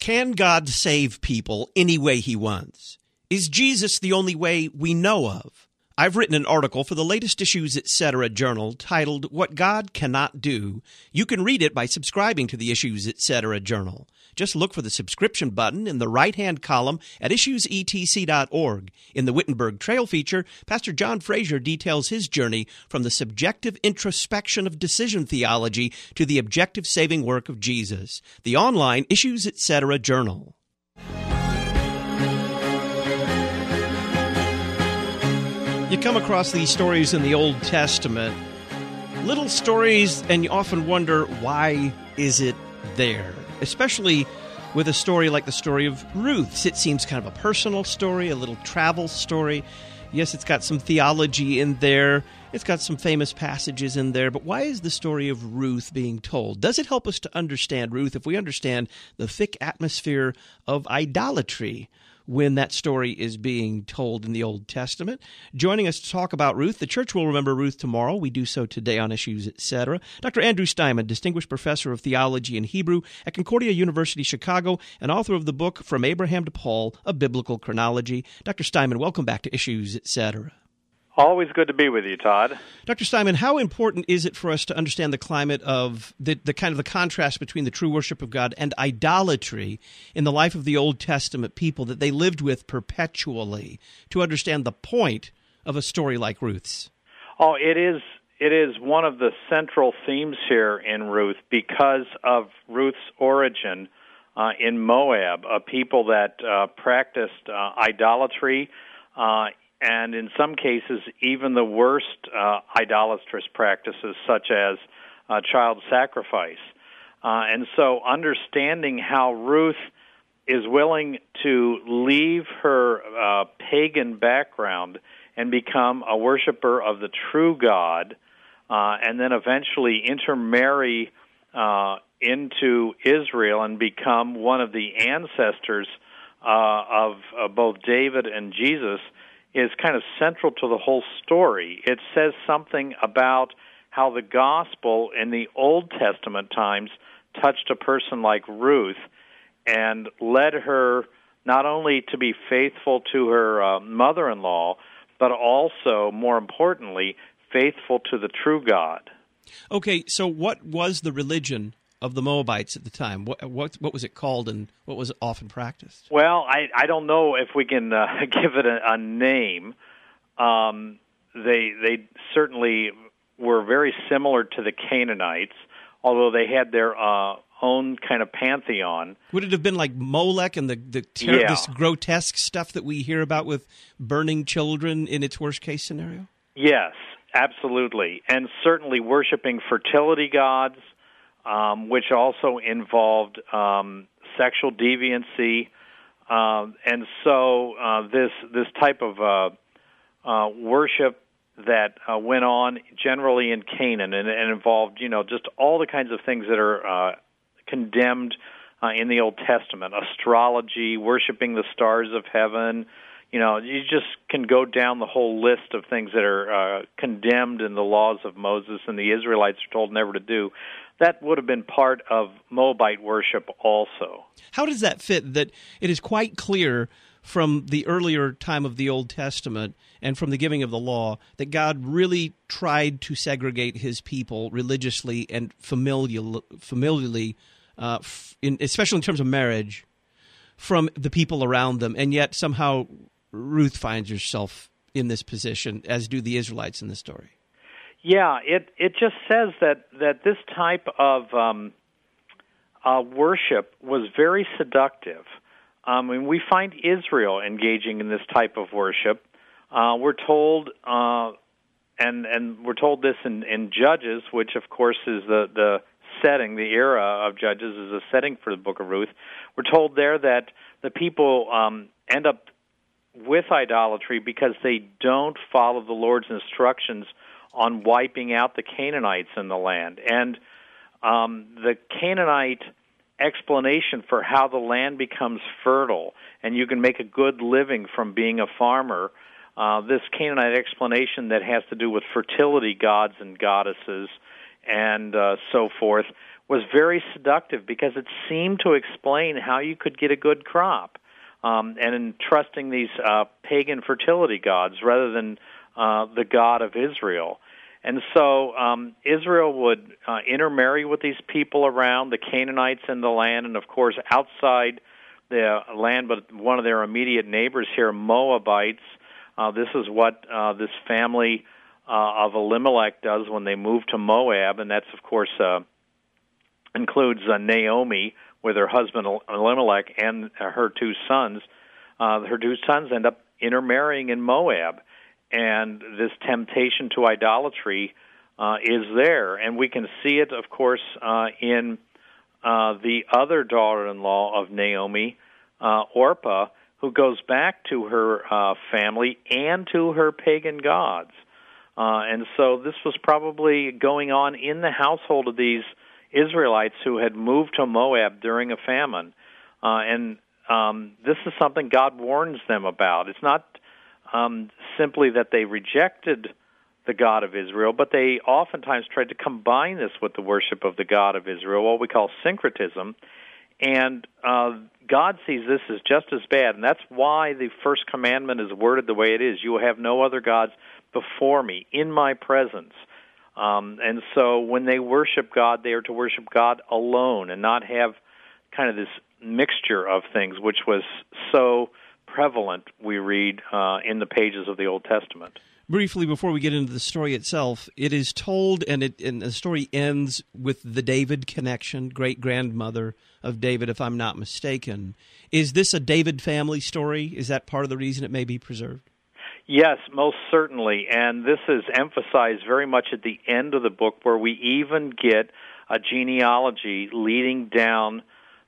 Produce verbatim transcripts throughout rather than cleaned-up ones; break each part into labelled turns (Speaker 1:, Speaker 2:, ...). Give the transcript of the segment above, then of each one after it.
Speaker 1: Can God save people any way he wants? Is Jesus the only way we know of? I've written an article for the latest Issues Etc. journal titled, What God Cannot Do. You can read it by subscribing to the Issues Etc. journal. Just look for the subscription button in the right-hand column at issues e t c dot org. In the Wittenberg Trail feature, Pastor John Frazier details his journey from the subjective introspection of decision theology to the objective saving work of Jesus. The online Issues Etc. journal. You come across these stories in the Old Testament, little stories, and you often wonder, why is it there? Especially with a story like the story of Ruth. It seems kind of a personal story, a little travel story. Yes, it's got some theology in there. It's got some famous passages in there. But why is the story of Ruth being told? Does it help us to understand Ruth if we understand the thick atmosphere of idolatry when that story is being told in the Old Testament? Joining us to talk about Ruth, the church will remember Ruth tomorrow. We do so today on Issues Etc. Doctor Andrew Steinman, Distinguished Professor of Theology and Hebrew at Concordia University, Chicago, and author of the book From Abraham to Paul, A Biblical Chronology. Doctor Steinman, welcome back to Issues Etc.
Speaker 2: Always good to be with you, Todd.
Speaker 1: Doctor Steinman, how important is it for us to understand the climate of the, the kind of the contrast between the true worship of God and idolatry in the life of the Old Testament people that they lived with perpetually, to understand the point of a story like Ruth's?
Speaker 2: Oh, it is it is one of the central themes here in Ruth because of Ruth's origin uh, in Moab, a people that uh, practiced uh, idolatry, uh and in some cases, even the worst uh, idolatrous practices, such as uh, child sacrifice. Uh, and so understanding how Ruth is willing to leave her uh, pagan background and become a worshiper of the true God, uh, and then eventually intermarry uh, into Israel and become one of the ancestors uh, of uh, both David and Jesus, is kind of central to the whole story. It says something about how the gospel in the Old Testament times touched a person like Ruth and led her not only to be faithful to her uh, mother-in-law, but also, more importantly, faithful to the true God.
Speaker 1: Okay, so what was the religion of the Moabites at the time? What what, what was it called, and what was often practiced?
Speaker 2: Well, I, I don't know if we can uh, give it a, a name. Um, they they certainly were very similar to the Canaanites, although they had their uh, own kind of pantheon.
Speaker 1: Would it have been like Molech and the, the ter-
Speaker 2: yeah.
Speaker 1: this grotesque stuff that we hear about with burning children in its worst-case scenario?
Speaker 2: Yes, absolutely. And certainly worshiping fertility gods, Um, which also involved um, sexual deviancy, uh, and so uh, this this type of uh, uh, worship that uh, went on generally in Canaan, and, and involved, you know, just all the kinds of things that are uh, condemned uh, in the Old Testament: astrology, worshiping the stars of heaven. You know, you just can go down the whole list of things that are uh, condemned in the laws of Moses, and the Israelites are told never to do. That would have been part of Moabite worship also.
Speaker 1: How does that fit? That it is quite clear from the earlier time of the Old Testament and from the giving of the law that God really tried to segregate his people religiously and familial, familially, uh, in, especially in terms of marriage, from the people around them, and yet somehow Ruth finds herself in this position, as do the Israelites in the story.
Speaker 2: Yeah, it it just says that, that this type of um, uh, worship was very seductive. Um, and we find Israel engaging in this type of worship. Uh, we're told, uh, and and we're told this in, in Judges, which of course is the, the setting, the era of Judges is a setting for the book of Ruth. We're told there that the people um, end up with idolatry because they don't follow the Lord's instructions on wiping out the Canaanites in the land. And um, the Canaanite explanation for how the land becomes fertile and you can make a good living from being a farmer, uh, this Canaanite explanation that has to do with fertility gods and goddesses and uh, so forth, was very seductive because it seemed to explain how you could get a good crop, um, and in trusting these uh, pagan fertility gods rather than uh, the God of Israel. And so um, Israel would uh, intermarry with these people around, the Canaanites in the land, and of course outside the land, but one of their immediate neighbors here, Moabites. Uh, this is what uh, this family uh, of Elimelech does when they move to Moab, and that's, of course, uh, includes uh, Naomi with her husband Elimelech and uh, her two sons. Uh, her two sons end up intermarrying in Moab. And this temptation to idolatry uh, is there. And we can see it, of course, uh, in uh, the other daughter-in-law of Naomi, uh, Orpah, who goes back to her uh, family and to her pagan gods. Uh, and so this was probably going on in the household of these Israelites who had moved to Moab during a famine. Uh, and um, this is something God warns them about. It's not Um, simply that they rejected the God of Israel, but they oftentimes tried to combine this with the worship of the God of Israel, what we call syncretism, and uh, God sees this as just as bad, and that's why the first commandment is worded the way it is. You will have no other gods before me, in my presence. Um, and so when they worship God, they are to worship God alone and not have kind of this mixture of things, which was so prevalent, we read, uh, in the pages of the Old Testament.
Speaker 1: Briefly, before we get into the story itself, it is told, and, it, and the story ends with the David connection, great-grandmother of David, if I'm not mistaken. Is this a David family story? Is that part of the reason it may be preserved?
Speaker 2: Yes, most certainly, and this is emphasized very much at the end of the book, where we even get a genealogy leading down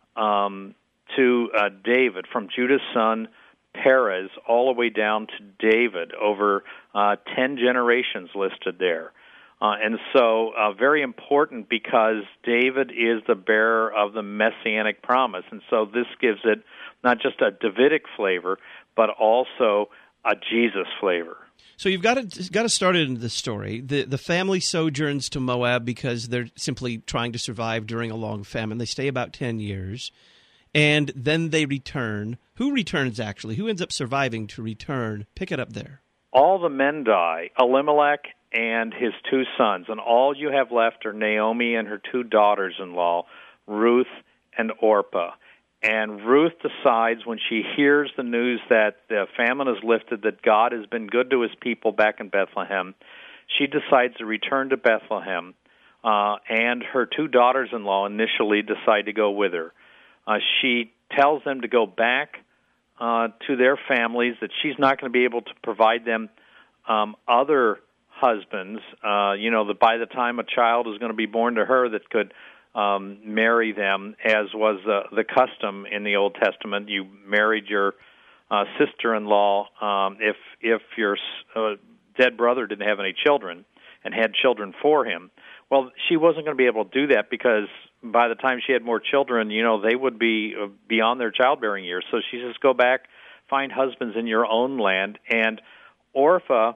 Speaker 2: um, to uh, David, from Judah's son Perez all the way down to David, over uh, ten generations listed there. Uh, and so uh, very important, because David is the bearer of the Messianic promise. And so this gives it not just a Davidic flavor, but also a Jesus flavor.
Speaker 1: So you've got to got to start it in the story. The the family sojourns to Moab because they're simply trying to survive during a long famine. They stay about ten years. And then they return. Who returns, actually? Who ends up surviving to return? Pick it up there.
Speaker 2: All the men die, Elimelech and his two sons, and all you have left are Naomi and her two daughters-in-law, Ruth and Orpah. And Ruth decides, when she hears the news that the famine is lifted, that God has been good to his people back in Bethlehem, she decides to return to Bethlehem, uh, and her two daughters-in-law initially decide to go with her. Uh, she tells them to go back uh, to their families, that she's not going to be able to provide them um, other husbands, uh, you know, that by the time a child is going to be born to her that could um, marry them, as was uh, the custom in the Old Testament. You married your uh, sister-in-law um, if, if your uh, dead brother didn't have any children and had children for him. Well, she wasn't going to be able to do that, because by the time she had more children, you know, they would be beyond their childbearing years. So she says, go back, find husbands in your own land. And Orpah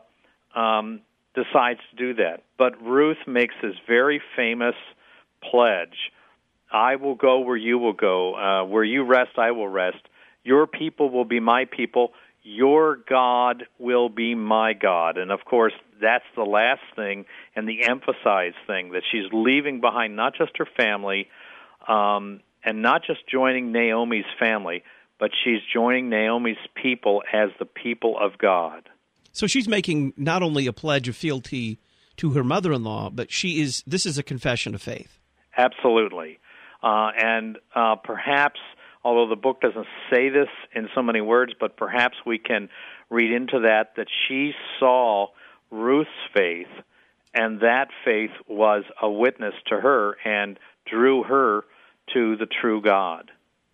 Speaker 2: um, decides to do that. But Ruth makes this very famous pledge. I will go where you will go. Uh, where you rest, I will rest. Your people will be my people. Your God will be my God. And, of course, that's the last thing and the emphasized thing, that she's leaving behind not just her family um, and not just joining Naomi's family, but she's joining Naomi's people as the people of God.
Speaker 1: So she's making not only a pledge of fealty to her mother-in-law, but she is. This is a confession of faith.
Speaker 2: Absolutely. Uh, and uh, perhaps, although the book doesn't say this in so many words, but perhaps we can read into that that she saw Ruth's faith, and that faith was a witness to her and drew her to the true God.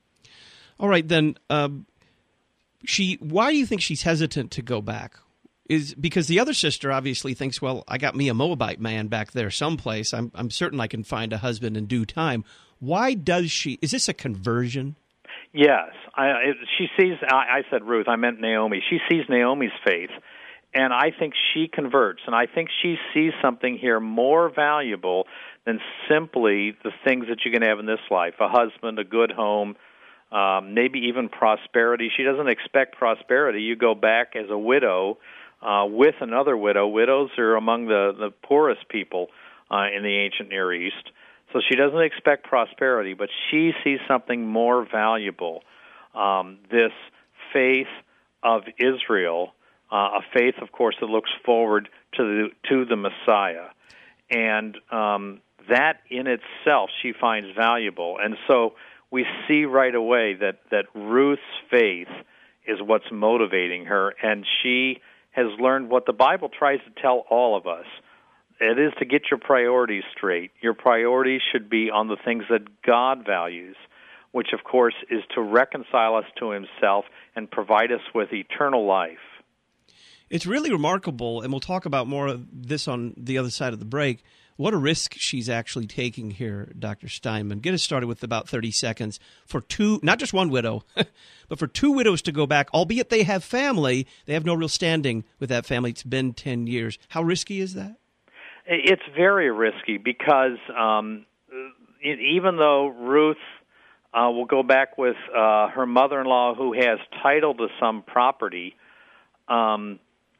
Speaker 1: All right, then, um, she. Why do you think she's hesitant to go back? Is because the other sister obviously thinks, well, I got me a Moabite man back there someplace. I'm, I'm certain I can find a husband in due time. Why does she? Is this a conversion?
Speaker 2: Yes, I, it, she sees. I, I said Ruth. I meant Naomi. She sees Naomi's faith, and I think she converts. And I think she sees something here more valuable than simply the things that you can have in this life, a husband, a good home, um, maybe even prosperity. She doesn't expect prosperity. You go back as a widow uh, with another widow. Widows are among the, the poorest people uh, in the ancient Near East. So she doesn't expect prosperity, but she sees something more valuable, um, this faith of Israel, uh, a faith, of course, that looks forward to the, to the Messiah. And um, that in itself she finds valuable. And so we see right away that, that Ruth's faith is what's motivating her, and she has learned what the Bible tries to tell all of us. It is to get your priorities straight. Your priorities should be on the things that God values, which, of course, is to reconcile us to himself and provide us with eternal life.
Speaker 1: It's really remarkable, and we'll talk about more of this on the other side of the break, what a risk she's actually taking here, Doctor Steinman. Get us started with about thirty seconds for two, not just one widow, but for two widows to go back, albeit they have family, they have no real standing with that family. It's been ten years. How risky is that?
Speaker 2: It's very risky because um, it, even though Ruth uh, will go back with uh, her mother-in-law who has title to some property, um,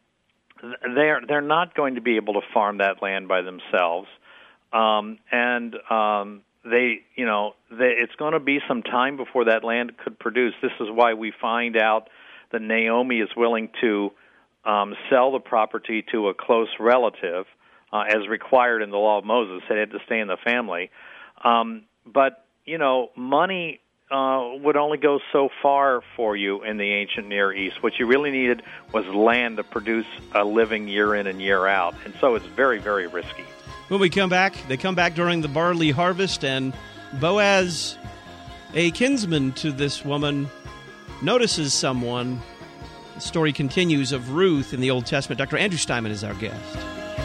Speaker 2: they're they're not going to be able to farm that land by themselves, um, and um, they you know they, it's going to be some time before that land could produce. This is why we find out that Naomi is willing to um, sell the property to a close relative. Uh, as required in the law of Moses, it had to stay in the family. Um, but, you know, money uh, would only go so far for you in the ancient Near East. What you really needed was land to produce a living year in and year out. And so it's very, very risky.
Speaker 1: When we come back, they come back during the barley harvest, and Boaz, a kinsman to this woman, notices someone. The story continues of Ruth in the Old Testament. Doctor Andrew Steinman is our guest.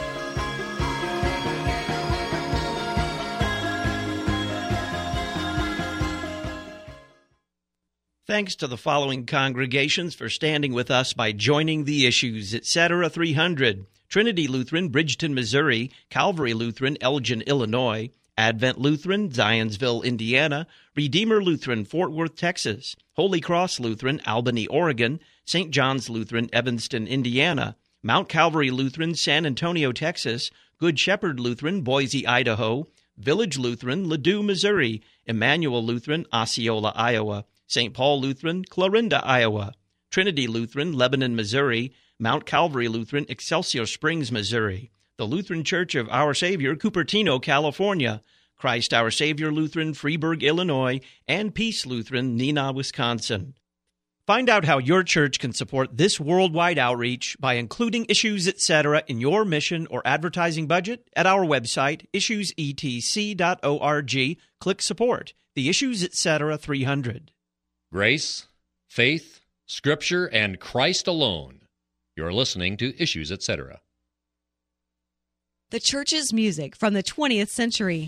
Speaker 1: Thanks to the following congregations for standing with us by joining the Issues, et cetera three hundred. Trinity Lutheran, Bridgeton, Missouri. Calvary Lutheran, Elgin, Illinois. Advent Lutheran, Zionsville, Indiana. Redeemer Lutheran, Fort Worth, Texas. Holy Cross Lutheran, Albany, Oregon. Saint John's Lutheran, Evanston, Indiana. Mount Calvary Lutheran, San Antonio, Texas. Good Shepherd Lutheran, Boise, Idaho. Village Lutheran, Ladue, Missouri. Emmanuel Lutheran, Osceola, Iowa. Saint Paul Lutheran, Clarinda, Iowa. Trinity Lutheran, Lebanon, Missouri. Mount Calvary Lutheran, Excelsior Springs, Missouri. The Lutheran Church of Our Savior, Cupertino, California. Christ Our Savior Lutheran, Freeburg, Illinois. And Peace Lutheran, Neenah, Wisconsin. Find out how your church can support this worldwide outreach by including Issues, et cetera in your mission or advertising budget at our website, issues e t c dot org. Click Support. The Issues, et cetera three hundred.
Speaker 3: Grace, faith, Scripture, and Christ alone. You're listening to Issues, et cetera.
Speaker 4: The church's music from the twentieth century.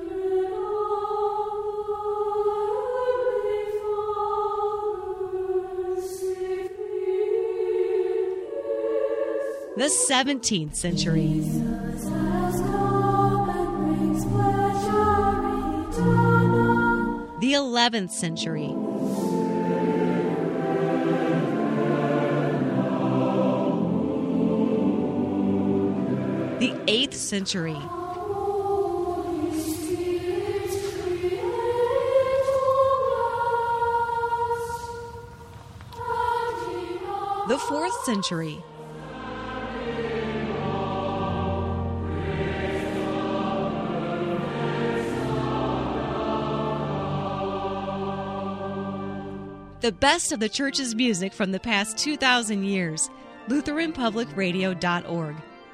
Speaker 4: The seventeenth century. The eleventh century. The eighth century. The fourth century. The best of the church's music from the past two thousand years. Lutheran Public Radio dot org.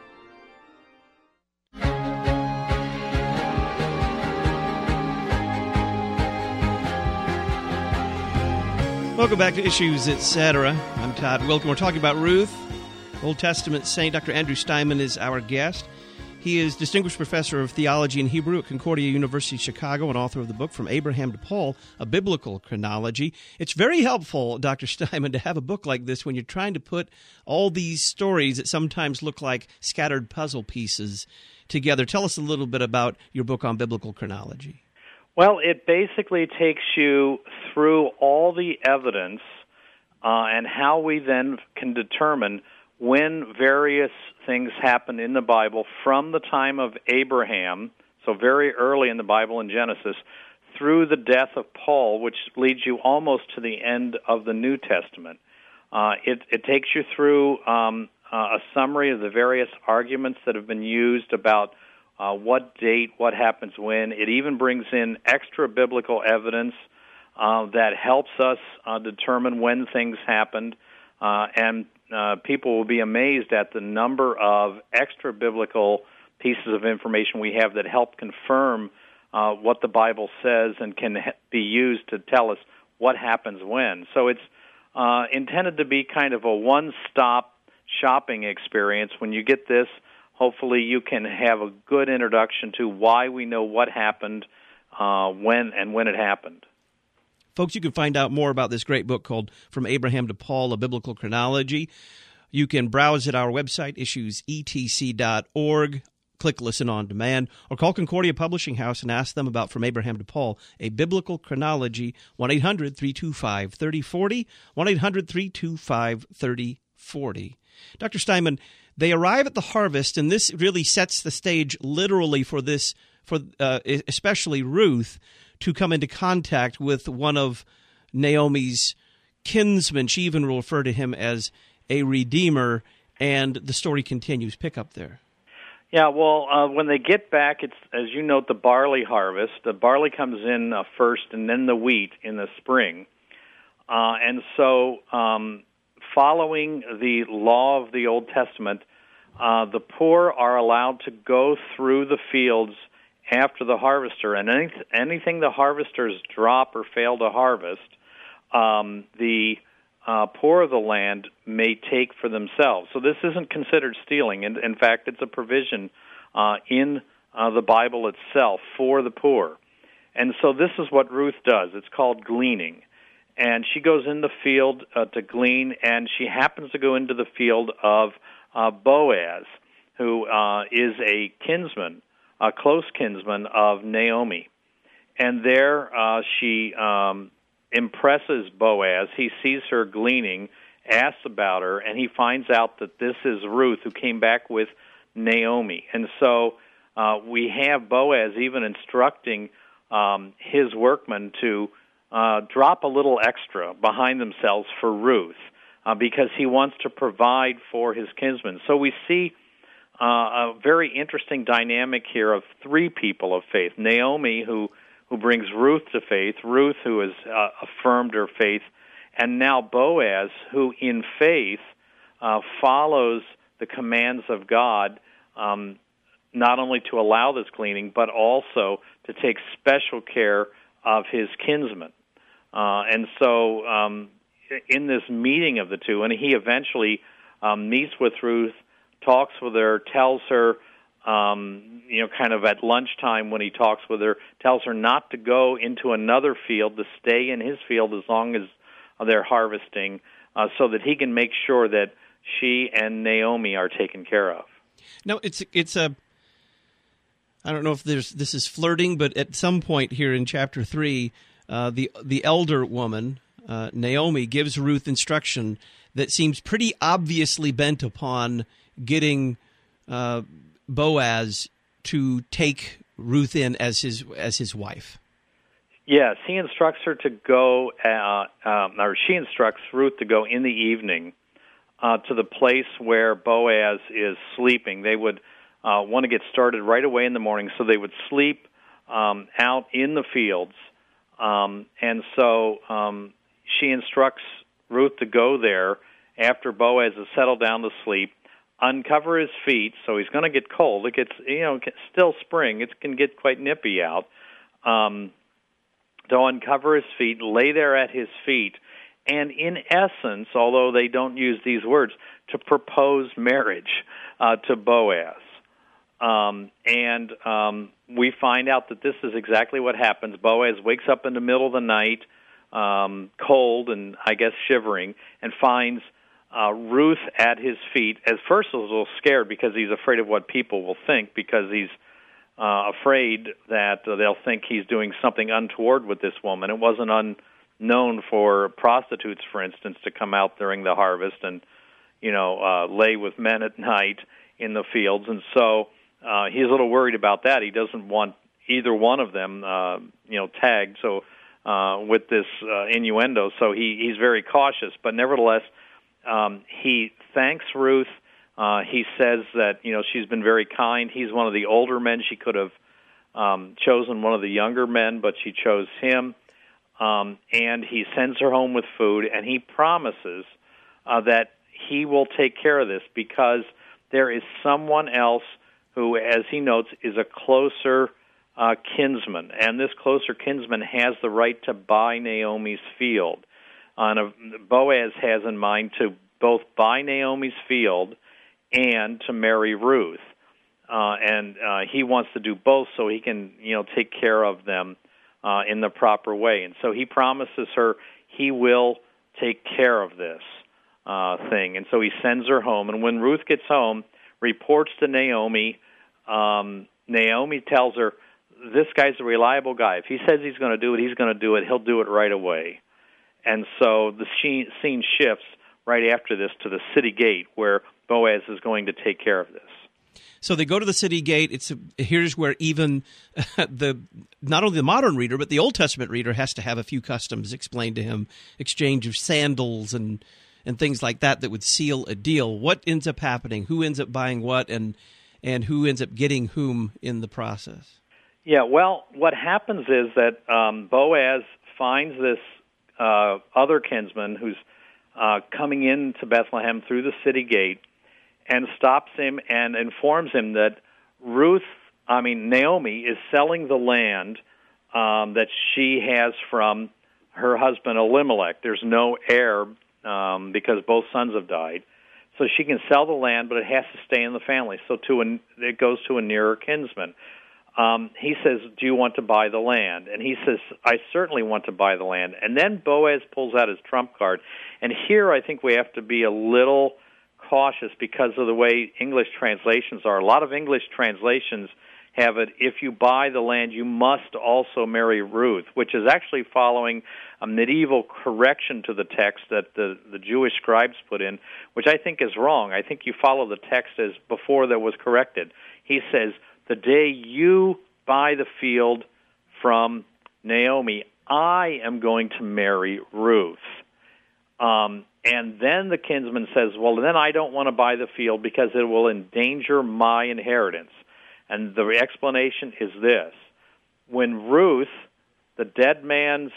Speaker 1: Welcome back to Issues, et cetera. I'm Todd Wilken. We're talking about Ruth, Old Testament saint. Doctor Andrew Steinman is our guest. He is Distinguished Professor of Theology and Hebrew at Concordia University, Chicago, and author of the book From Abraham to Paul, A Biblical Chronology. It's very helpful, Doctor Steinman, to have a book like this when you're trying to put all these stories that sometimes look like scattered puzzle pieces together. Tell us a little bit about your book on biblical chronology.
Speaker 2: Well, it basically takes you through all the evidence uh, and how we then can determine when various things happen in the Bible from the time of Abraham, so very early in the Bible in Genesis, through the death of Paul, which leads you almost to the end of the New Testament. Uh, it, it takes you through um, uh, a summary of the various arguments that have been used about uh, what date, what happens when. It even brings in extra biblical evidence uh, that helps us uh, determine when things happened, uh, and uh, people will be amazed at the number of extra biblical pieces of information we have that help confirm uh, what the Bible says and can be used to tell us what happens when. So it's uh, intended to be kind of a one-stop shopping experience. When you get this, hopefully you can have a good introduction to why we know what happened, uh, when, and when it happened.
Speaker 1: Folks, you can find out more about this great book called From Abraham to Paul, A Biblical Chronology. You can browse at our website, issues e t c dot org. Click Listen on Demand, or call Concordia Publishing House and ask them about From Abraham to Paul, A Biblical Chronology, one eight hundred three two five three oh four oh, one eight hundred three two five three oh four oh. Doctor Steinman, they arrive at the harvest, and this really sets the stage literally for this, for uh, especially Ruth, to come into contact with one of Naomi's kinsmen. She even will refer to him as a redeemer, and the story continues. Pick up there.
Speaker 2: Yeah, well, uh, when they get back, it's, as you note, the barley harvest. The barley comes in uh, first, and then the wheat in the spring. Uh, and so, um, following the law of the Old Testament, uh, the poor are allowed to go through the fields after the harvester, and any, anything the harvesters drop or fail to harvest, um, the uh, poor of the land may take for themselves. So this isn't considered stealing. In, in fact, it's a provision uh, in uh, the Bible itself for the poor. And so this is what Ruth does. It's called gleaning. And she goes in the field uh, to glean, and she happens to go into the field of uh, Boaz, who uh, is a kinsman, a close kinsman of Naomi. And there uh, she um, impresses Boaz. He sees her gleaning, asks about her, and he finds out that this is Ruth, who came back with Naomi. And so uh, we have Boaz even instructing um, his workmen to uh, drop a little extra behind themselves for Ruth, uh, because he wants to provide for his kinsman. So we see Uh, a very interesting dynamic here of three people of faith. Naomi, who, who brings Ruth to faith, Ruth, who has uh, affirmed her faith, and now Boaz, who in faith uh, follows the commands of God, um, not only to allow this gleaning, but also to take special care of his kinsman. Uh, and so um, in this meeting of the two, and he eventually um, meets with Ruth, talks with her, tells her, um, you know, kind of at lunchtime when he talks with her, tells her not to go into another field, to stay in his field as long as they're harvesting, uh, so that he can make sure that she and Naomi are taken care of.
Speaker 1: Now, it's it's a, I don't know if there's this is flirting, but at some point here in chapter three, uh, the the elder woman, uh, Naomi, gives Ruth instruction that seems pretty obviously bent upon getting uh, Boaz to take Ruth in as his as his wife.
Speaker 2: Yes, he instructs her to go, uh, um, or she instructs Ruth to go in the evening uh, to the place where Boaz is sleeping. They would uh, want to get started right away in the morning, so they would sleep um, out in the fields. Um, and so um, she instructs Ruth to go there after Boaz has settled down to sleep, uncover his feet, so he's going to get cold. It gets, you know, it's still spring. It can get quite nippy out. Um, to uncover his feet, lay there at his feet, and in essence, although they don't use these words, to propose marriage uh, to Boaz. Um, and um, we find out that this is exactly what happens. Boaz wakes up in the middle of the night, um, cold and I guess shivering, and finds uh, Ruth at his feet. At first, he was a little scared because he's afraid of what people will think, because he's uh, afraid that uh, they'll think he's doing something untoward with this woman. It wasn't unknown for prostitutes, for instance, to come out during the harvest and, you know, uh, lay with men at night in the fields. And so uh, he's a little worried about that. He doesn't want either one of them, uh, you know, tagged so uh, with this uh, innuendo. So he, he's very cautious. But nevertheless, um, he thanks Ruth. Uh, he says that, you know, she's been very kind. He's one of the older men. She could have um, chosen one of the younger men, but she chose him. Um, and he sends her home with food, and he promises uh, that he will take care of this, because there is someone else who, as he notes, is a closer uh, kinsman. And this closer kinsman has the right to buy Naomi's field. Uh, and Boaz has in mind to both buy Naomi's field and to marry Ruth. Uh, and uh, he wants to do both so he can, you know, take care of them uh, in the proper way. And so he promises her he will take care of this uh, thing. And so he sends her home. And when Ruth gets home, reports to Naomi, um, Naomi tells her, this guy's a reliable guy. If he says he's going to do it, he's going to do it. He'll do it right away. And so the scene shifts right after this to the city gate, where Boaz is going to take care of this.
Speaker 1: So they go to the city gate. It's a, here's where even the not only the modern reader, but the Old Testament reader has to have a few customs explained to him, exchange of sandals and and things like that that would seal a deal. What ends up happening? Who ends up buying what, and and who ends up getting whom in the process?
Speaker 2: Yeah, well, what happens is that um, Boaz finds this uh, other kinsman who's uh, coming into Bethlehem through the city gate, and stops him and informs him that Ruth, I mean, Naomi, is selling the land um, that she has from her husband Elimelech. There's no heir um, because both sons have died. So she can sell the land, but it has to stay in the family. So to a, it goes to a nearer kinsman. Um, he says, do you want to buy the land? And he says, I certainly want to buy the land. And then Boaz pulls out his trump card. And here I think we have to be a little cautious because of the way English translations are. A lot of English translations have it, if you buy the land, you must also marry Ruth, which is actually following a medieval correction to the text that the, the Jewish scribes put in, which I think is wrong. I think you follow the text as before that was corrected. He says, the day you buy the field from Naomi, I am going to marry Ruth. Um, and then the kinsman says, well, then I don't want to buy the field because it will endanger my inheritance. And the explanation is this. When Ruth, the dead man's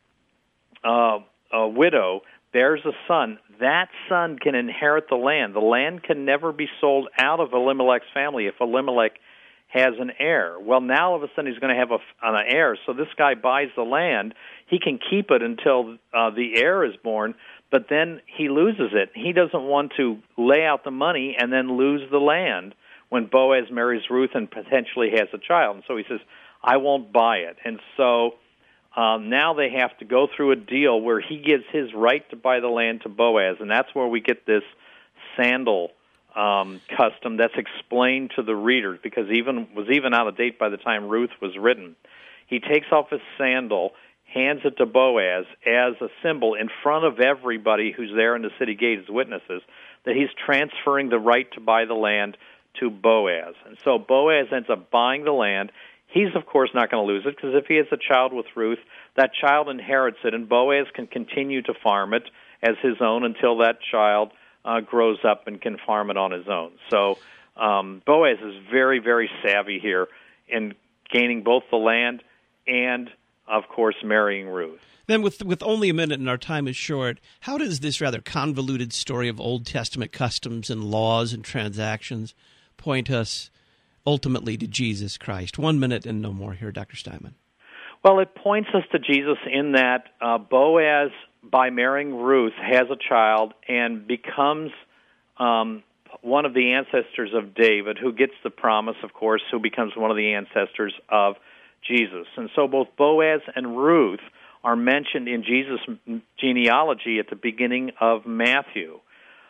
Speaker 2: uh, uh, widow, bears a son, that son can inherit the land. The land can never be sold out of Elimelech's family if Elimelech has an heir. Well, now all of a sudden he's going to have a, an heir, so this guy buys the land. He can keep it until uh, the heir is born, but then he loses it. He doesn't want to lay out the money and then lose the land when Boaz marries Ruth and potentially has a child. And so he says, I won't buy it. And so um, now they have to go through a deal where he gives his right to buy the land to Boaz, and that's where we get this sandal Um, custom that's explained to the readers, because even was even out of date by the time Ruth was written. He takes off his sandal, hands it to Boaz as a symbol in front of everybody who's there in the city gate as witnesses that he's transferring the right to buy the land to Boaz. And so Boaz ends up buying the land. He's, of course, not going to lose it, because if he has a child with Ruth, that child inherits it, and Boaz can continue to farm it as his own until that child Uh, grows up and can farm it on his own. So um, Boaz is very, very savvy here in gaining both the land and, of course, marrying Ruth.
Speaker 1: Then with with only a minute and our time is short, how does this rather convoluted story of Old Testament customs and laws and transactions point us ultimately to Jesus Christ? One minute and no more here, Doctor Steinman.
Speaker 2: Well, it points us to Jesus in that uh, Boaz, by marrying Ruth, has a child and becomes um, one of the ancestors of David, who gets the promise, of course, who becomes one of the ancestors of Jesus. And so both Boaz and Ruth are mentioned in Jesus' genealogy at the beginning of Matthew.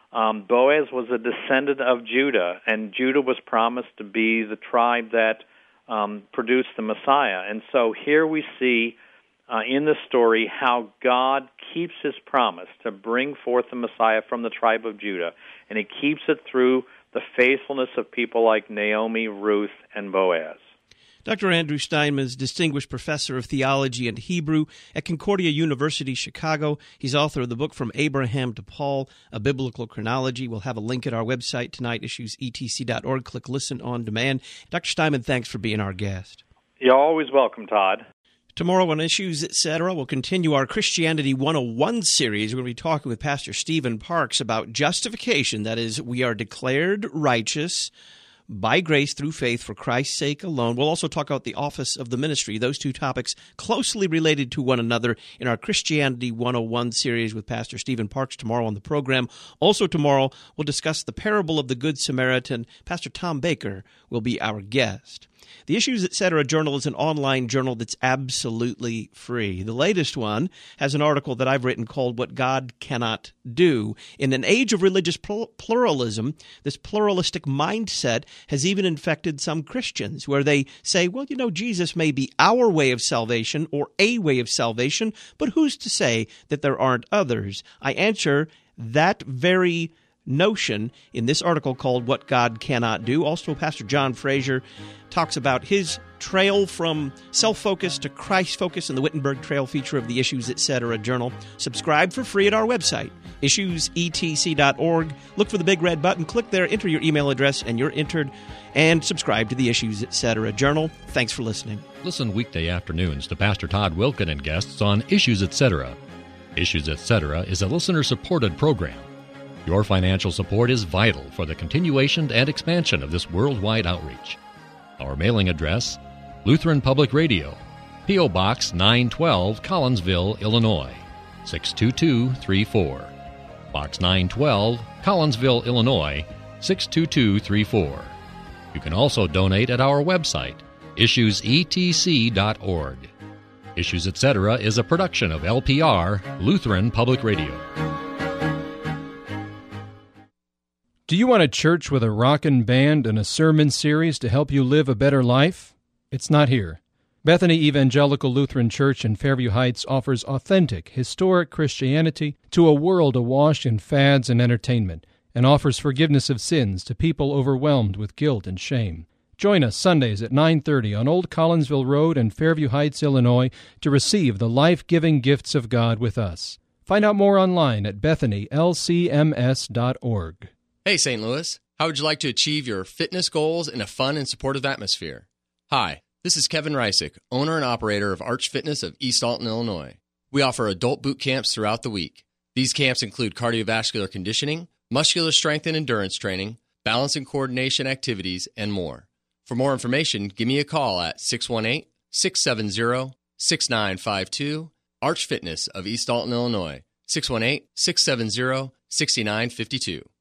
Speaker 2: Um, Boaz was a descendant of Judah, and Judah was promised to be the tribe that um, produced the Messiah. And so here we see uh, in the story how God keeps his promise to bring forth the Messiah from the tribe of Judah, and he keeps it through the faithfulness of people like Naomi, Ruth, and Boaz.
Speaker 1: Doctor Andrew Steinman is Distinguished Professor of Theology and Hebrew at Concordia University, Chicago. He's author of the book From Abraham to Paul, A Biblical Chronology. We'll have a link at our website tonight, issues e t c dot org. Click Listen on Demand. Doctor Steinman, thanks for being our guest.
Speaker 2: You're always welcome, Todd.
Speaker 1: Tomorrow on Issues, et cetera, we'll continue our Christianity one oh one series. We're going to be talking with Pastor Stephen Parks about justification. That is, we are declared righteous by grace through faith for Christ's sake alone. We'll also talk about the office of the ministry, those two topics closely related to one another in our Christianity one oh one series with Pastor Stephen Parks tomorrow on the program. Also tomorrow, we'll discuss the parable of the Good Samaritan. Pastor Tom Baker will be our guest. The Issues, et cetera journal is an online journal that's absolutely free. The latest one has an article that I've written called What God Cannot Do. In an age of religious pluralism, this pluralistic mindset has even infected some Christians, where they say, well, you know, Jesus may be our way of salvation or a way of salvation, but who's to say that there aren't others? I answer that very notion in this article called What God Cannot Do. Also, Pastor John Fraser talks about his trail from self-focus to Christ-focus in the Wittenberg Trail feature of the Issues, et cetera journal. Subscribe for free at our website, issues e t c dot org. Look for the big red button, click there, enter your email address, and you're entered, and subscribe to the Issues, et cetera journal. Thanks for listening.
Speaker 3: Listen weekday afternoons to Pastor Todd Wilken and guests on Issues, et cetera. Issues, et cetera is a listener-supported program. Your financial support is vital for the continuation and expansion of this worldwide outreach. Our mailing address, Lutheran Public Radio, P O. Box nine twelve, Collinsville, Illinois, six two two three four. Box nine twelve, Collinsville, Illinois, six two two three four. You can also donate at our website, issues e t c dot org. Issues, et cetera is a production of L P R, Lutheran Public Radio.
Speaker 5: Do you want a church with a rockin' band and a sermon series to help you live a better life? It's not here. Bethany Evangelical Lutheran Church in Fairview Heights offers authentic, historic Christianity to a world awash in fads and entertainment, and offers forgiveness of sins to people overwhelmed with guilt and shame. Join us Sundays at nine thirty on Old Collinsville Road in Fairview Heights, Illinois, to receive the life-giving gifts of God with us. Find out more online at bethany l c m s dot org.
Speaker 6: Hey, Saint Louis. How would you like to achieve your fitness goals in a fun and supportive atmosphere? Hi, this is Kevin Reisick, owner and operator of Arch Fitness of East Alton, Illinois. We offer adult boot camps throughout the week. These camps include cardiovascular conditioning, muscular strength and endurance training, balance and coordination activities, and more. For more information, give me a call at six one eight, six seven zero, six nine five two, Arch Fitness of East Alton, Illinois, six one eight, six seven zero, six nine five two.